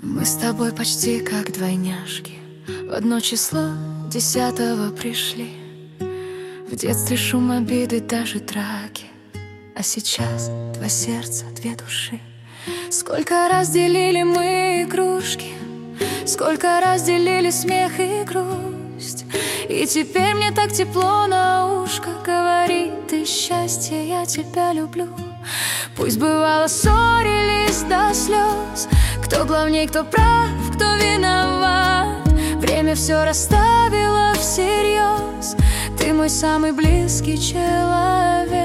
Мы с тобой почти как двойняшки, в одно число 10-го пришли. В детстве шум обиды, даже драки, а сейчас два сердца, две души. Сколько раз делили мы игрушки, сколько раз делили смех и грусть. И теперь мне так тепло на ушко говорит: ты счастье, я тебя люблю. Пусть бывало ссорились до слез, кто главней, кто прав, кто виноват. Время все расставило всерьез, ты мой самый близкий человек.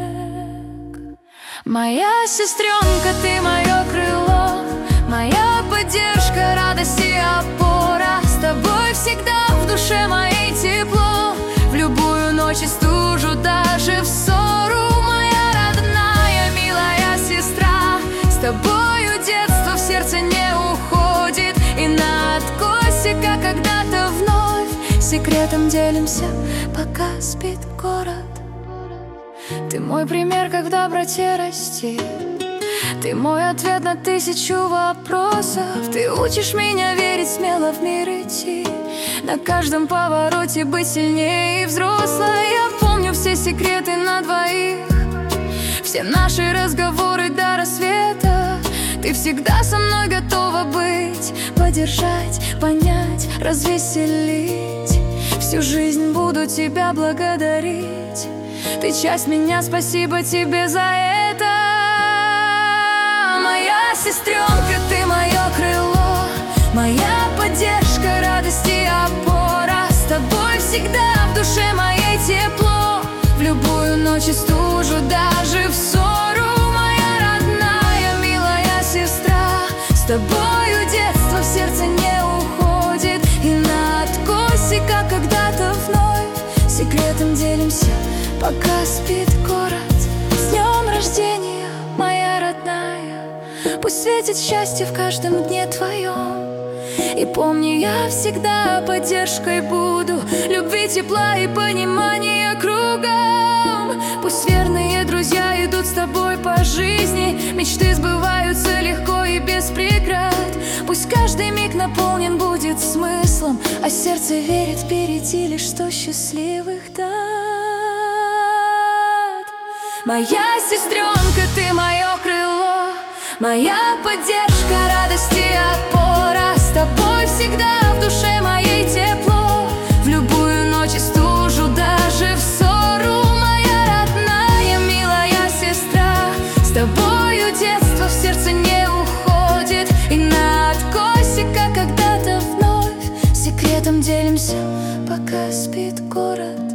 Моя сестренка, ты мое крыло, моя поддержка, радость и опора. С тобой всегда в душе моей тепло, в любую ночь и стужу, даже в ссору. Моя родная, милая сестра, с тобою детство в сердце не уходит. И на откосе, как когда-то вновь, секретом делимся, пока спит город. Ты мой пример, как в доброте расти, ты мой ответ на 1000 вопросов. Ты учишь меня верить, смело в мир идти, на каждом повороте быть сильнее и взрослой. Я помню все секреты на двоих, все наши разговоры до рассвета. Ты всегда со мной готова быть, поддержать, понять, развеселить. Всю жизнь буду тебя благодарить, ты часть меня, спасибо тебе за это. Моя сестренка, ты мое крыло, моя поддержка, радость и опора. С тобой всегда в душе моей тепло, в любую ночь и стужу, даже в ссору. Моя родная, милая сестра, с тобою детство в сердце не уходит. И на откосе, как когда-то вновь, секретом делимся, пока спит город. С днем рождения, моя родная, пусть светит счастье в каждом дне твоем. И помни, я всегда поддержкой буду, любви, тепла и понимания кругом. Пусть верные друзья идут с тобой по жизни, мечты сбываются легко и без преград. Пусть каждый миг наполнен будет смыслом, а сердце верит впереди лишь что счастливых дат. Моя сестренка, ты мое крыло, моя поддержка, радость и опора. С тобой всегда в душе моей тепло, в любую ночь и стужу, даже в ссору. Моя родная, милая сестра, с тобою детство в сердце не уходит. И на откосе, как когда-то вновь, секретом делимся, пока спит город.